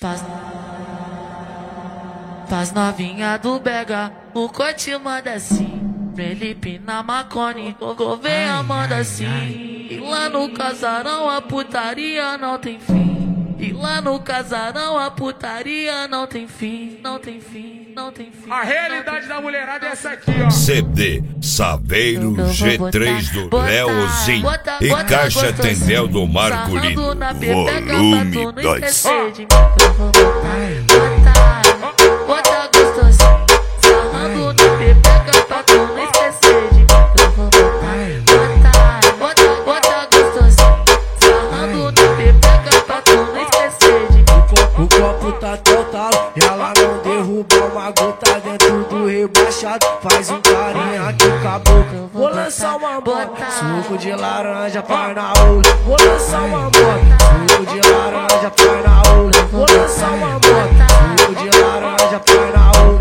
Faz novinha do Bega, o corte manda assim. Felipe na Macone, Gouveia manda assim. E lá no casarão a putaria não tem fim. E lá no casarão a putaria não tem fim. Não tem fim, não tem fim. A realidade da mulherada é essa aqui, ó. CD Saveiro G3 do Leozinho e Caixa Tendel do Marcolino, volume 2. Bota gostosinho, sarrando na pepeca pra tu não esquecer de mim. Eu vou botar, bota gostosinho, sarrando na pepeca pra tu não esquecer de mim. O copo tá total, ela não derruba uma gota dentro do rebaixado. Faz um carinha aqui com a boca. Vou lançar uma bota, suco de laranja, pai na olho. Vou lançar uma bota, suco de laranja, pai na olho. Vou lançar uma bota, suco de laranja, pai na olho.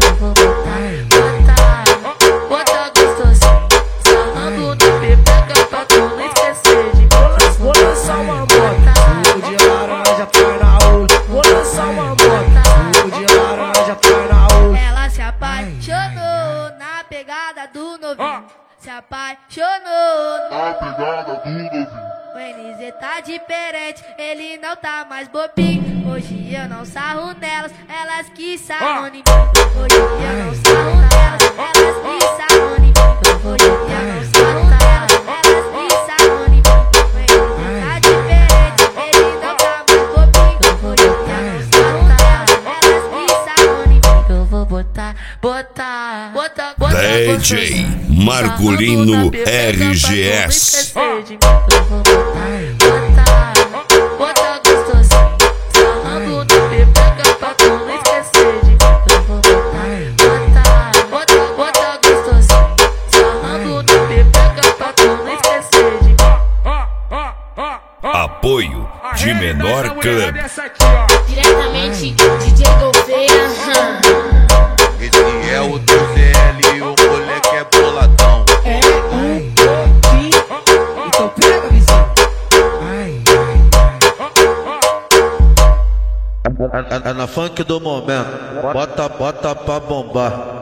Bota gostosinho, sarrando na pepeca pra tu não esquecer de mim. Vou lançar uma bota, suco de laranja, pai na olho. Vou lançar uma bota, suco de laranja, pai na olho. Ela se apaixonou na pegada do novinho. Se apaixonou na pegada do novinho. O NZ tá diferente, ele não tá mais bobinho. Hoje eu não sarro nelas, elas que sarram em mim. Hoje eu não sarro nelas, elas que sarram em mim. Hoje eu não sarro nelas, elas que sarram em mim. O NZ tá diferente, ele não tá mais bobinho. Hoje eu não sarro nelas, elas que sarram em mim. Eu vou botar DJ Marcolino RGS. Bota gostosinho, sarrando na pepeca pra tu não esquecer de mim. Eu vou bota gostosinho, sarrando na pepeca pra tu não esquecer de mim. Apoio de Menor Club. Diretamente DJ Gouveia. Esse é o teu ZL, o moleque é boladão. Então pega, vizinho. É na funk do momento, bota pra bombar.